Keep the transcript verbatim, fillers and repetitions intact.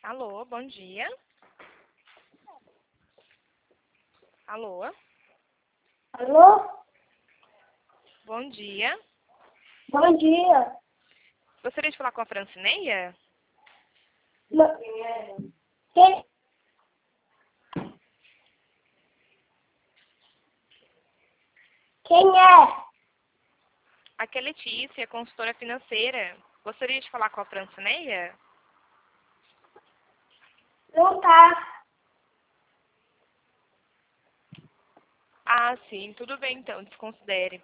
Alô, bom dia. Alô, Alô? bom dia. Bom dia. Gostaria de falar com a Francineia? Não. Quem? Quem é? Aqui é Letícia, consultora financeira. Gostaria de falar com a Francineia? Não tá. Ah, sim, tudo bem então, desconsidere.